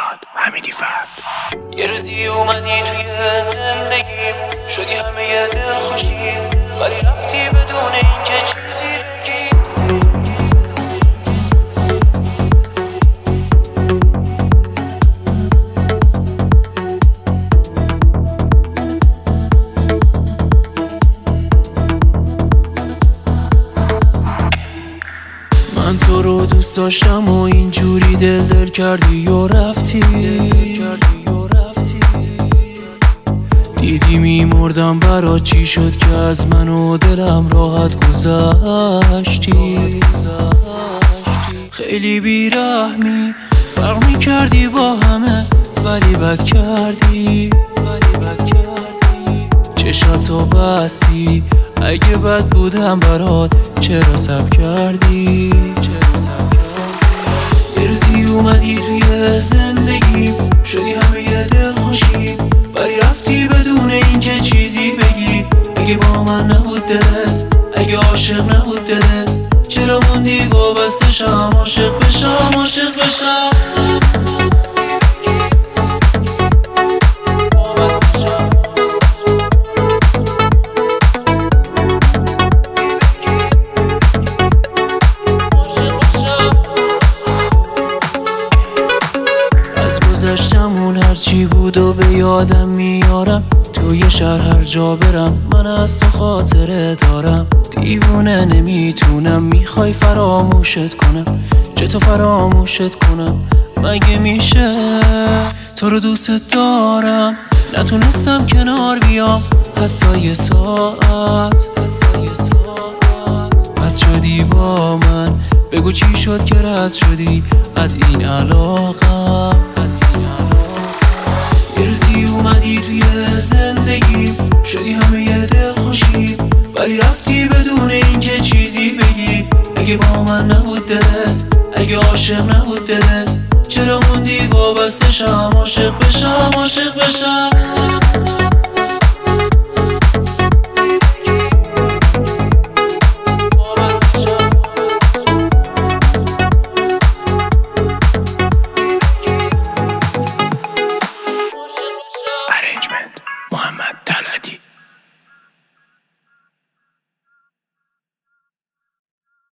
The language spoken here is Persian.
حمیدی فرد. یه روزی اومدی توی زندگیم، شدی همه دل خوشیم، ولی رفتی بدون اینکه چیزی بگی. من تو رو دوست داشتم و اینجوری دل کردی و رفتی. دیدی میمردم برات، چی شد که از من و دلم راحت گذشتی. خیلی بیرحمی، فرق میکردی با همه، ولی بد کردی. چشاتو بستی، اگه بد بودم برات چرا صبر کردی. یه روزی اومدی توی زندگی، شدی همه دل خوشی، ولی رفتی بدون اینکه چیزی بگی. اگه با من نبود دلت، اگه عاشق نبود دلت، چرا موندی وابسته شم، عاشق بشم. گذشتمون هرچی بود و به یادم میارم، توی شهر هر جا برم من از تو خاطره دارم. دیوونه نمیتونم، میخوای فراموشت کنم، چطور فراموشت کنم، مگه میشه؟ تو رو دوست دارم، نتونستم کنار بیام حتی یه ساعت. رد شدی با من، بگو چی شد که رد شدی از این علاقه. یه روزی اومدی توی زندگی، شدی همه دل خوشی، ولی رفتی بدون اینکه چیزی بگی. اگه با من نبود دلت، اگه عاشق نبود دلت، چرا موندی وابسته شم، عاشق بشم.